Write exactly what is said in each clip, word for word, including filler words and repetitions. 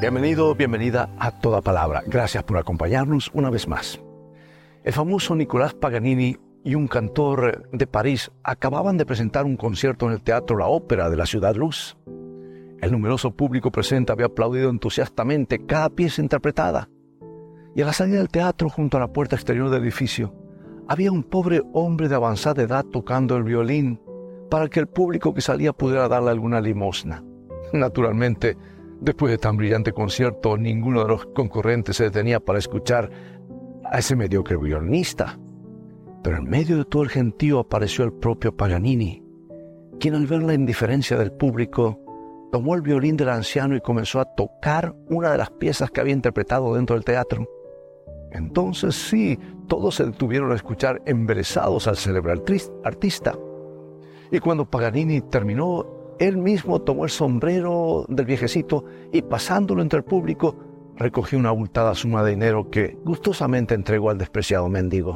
Bienvenido, bienvenida a Toda Palabra. Gracias por acompañarnos una vez más. El famoso Nicolás Paganini y un cantor de París acababan de presentar un concierto en el Teatro La Ópera de la Ciudad Luz. El numeroso público presente había aplaudido entusiastamente cada pieza interpretada. Y a la salida del teatro, junto a la puerta exterior del edificio, había un pobre hombre de avanzada edad tocando el violín para que el público que salía pudiera darle alguna limosna. Naturalmente, después de tan brillante concierto, ninguno de los concurrentes se detenía para escuchar a ese mediocre violinista. Pero en medio de todo el gentío apareció el propio Paganini, quien al ver la indiferencia del público, tomó el violín del anciano y comenzó a tocar una de las piezas que había interpretado dentro del teatro. Entonces sí, todos se detuvieron a escuchar embelesados al célebre artista. Y cuando Paganini terminó, él mismo tomó el sombrero del viejecito y pasándolo entre el público, recogió una abultada suma de dinero que gustosamente entregó al despreciado mendigo.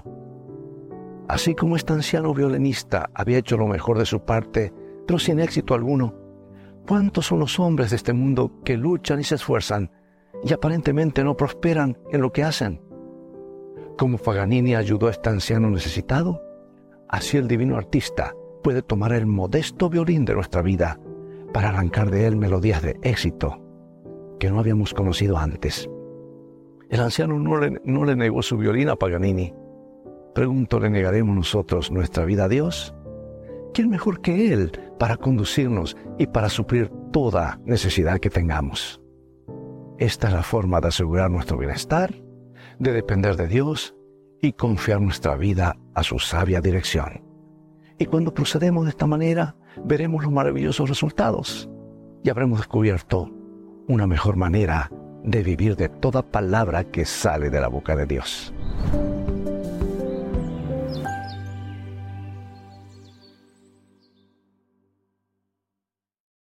Así como este anciano violinista había hecho lo mejor de su parte, pero sin éxito alguno, ¿cuántos son los hombres de este mundo que luchan y se esfuerzan y aparentemente no prosperan en lo que hacen? Como Paganini ayudó a este anciano necesitado, así el divino artista puede tomar el modesto violín de nuestra vida para arrancar de él melodías de éxito que no habíamos conocido antes. El anciano no le, no le negó su violín a Paganini. Pregunto, ¿le negaremos nosotros nuestra vida a Dios? ¿Quién mejor que Él para conducirnos y para suplir toda necesidad que tengamos? Esta es la forma de asegurar nuestro bienestar, de depender de Dios y confiar nuestra vida a su sabia dirección. Y cuando procedemos de esta manera, veremos los maravillosos resultados y habremos descubierto una mejor manera de vivir de toda palabra que sale de la boca de Dios.